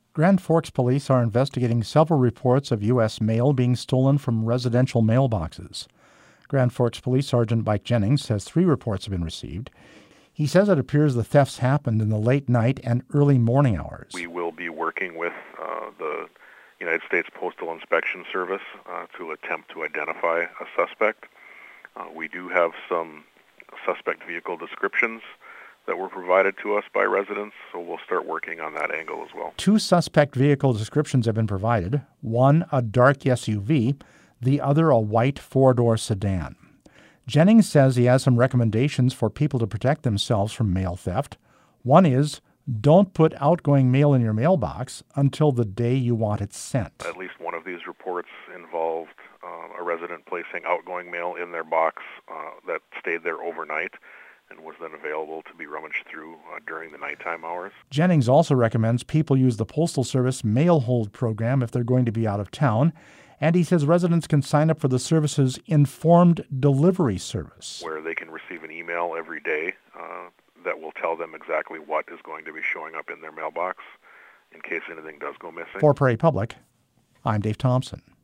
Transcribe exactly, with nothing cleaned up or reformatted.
Grand Forks police are investigating several reports of U S mail being stolen from residential mailboxes. Grand Forks Police Sergeant Mike Jennings says three reports have been received. He says it appears the thefts happened in the late night and early morning hours. We will be working with uh, the United States Postal Inspection Service uh, to attempt to identify a suspect. Uh, we do have some suspect vehicle descriptions that were provided to us by residents, so we'll start working on that angle as well. Two suspect vehicle descriptions have been provided, one a dark S U V, the other a white four-door sedan. Jennings says he has some recommendations for people to protect themselves from mail theft. One is, don't put outgoing mail in your mailbox until the day you want it sent. At least one of these reports involved uh, a resident placing outgoing mail in their box uh, that stayed there overnight and was then available to be rummaged through uh, during the nighttime hours. Jennings also recommends people use the Postal Service Mail Hold program if they're going to be out of town, and he says residents can sign up for the service's Informed Delivery Service, where they can receive an email every day uh, that will tell them exactly what is going to be showing up in their mailbox in case anything does go missing. For Prairie Public, I'm Dave Thompson.